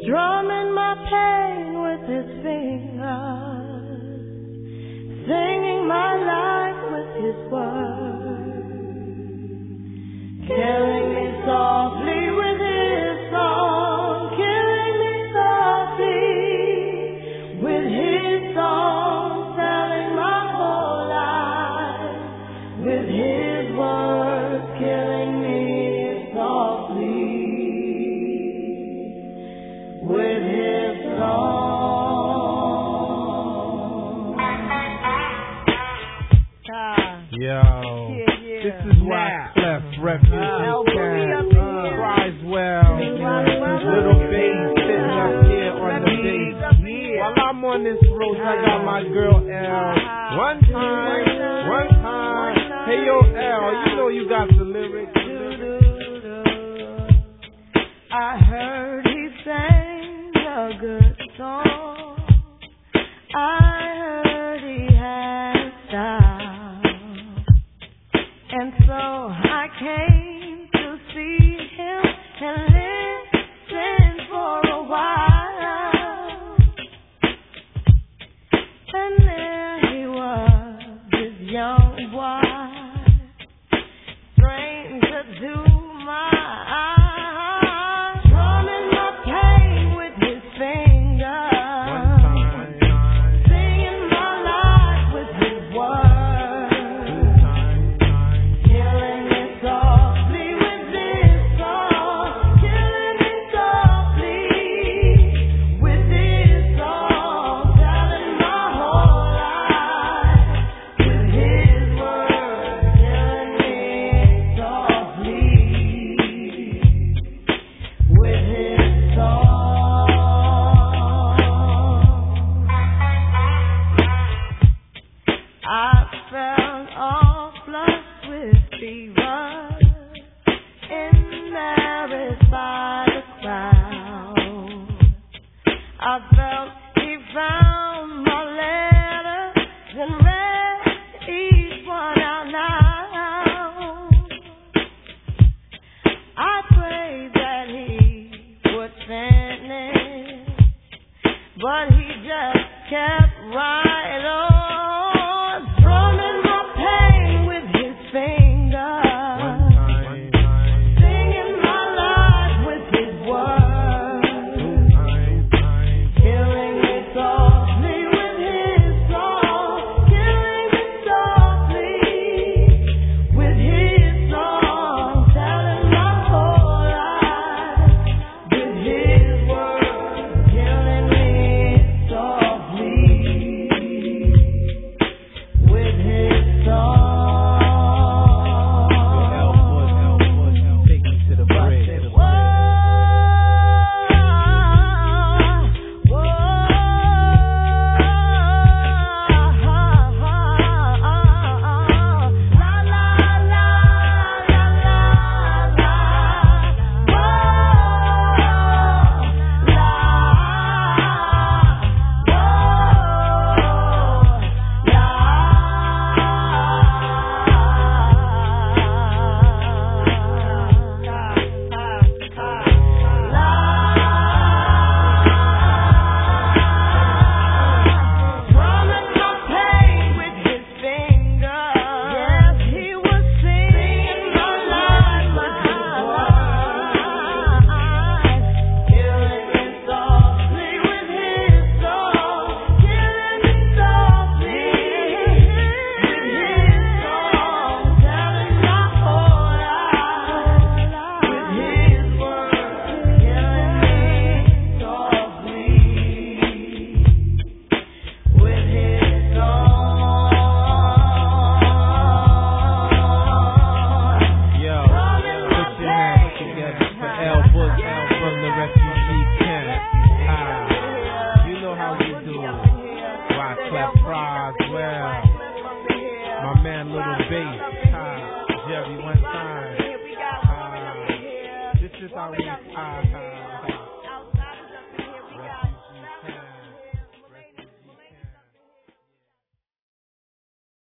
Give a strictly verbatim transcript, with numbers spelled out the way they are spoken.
Drumming my pain with his fingers, singing my life with his words, killing me softly with his song, killing me softly with his song, telling my whole life with his words, killing me softly with his song. Yo, yeah, yeah. This is why Clef Refuge uh, Cat, Criswell, Little Bass sitting up here on the bass. While I'm on this road, I got my girl L. One time, one time. Hey yo L, you know you got the lyrics. I heard he sang a good song. I heard he had style. And so I came to see him and listen for a while. And there he was, this young boy, stranger to my eyes. But he just kept right on, drumming my pain with his fingers, singing my life with his words, killing me softly with his song, killing me softly with his song, telling my whole life with his words, killing me with his song. Take me to the bridge. Whoa, whoa, la la la la la la, whoa, la, drumming my pain with his fingers. Yes, he was singing my life with his words, killing me softly with his song, killing me softly with his song, telling my whole life with his words, killing me softly with his song. Yo, put your hands together for L Book L from the refugee camp. Ah, you know how we do it. Why Clef Criswell, my man Little Bass, ah, Jerry one time. Ah, this is how we ah, ah.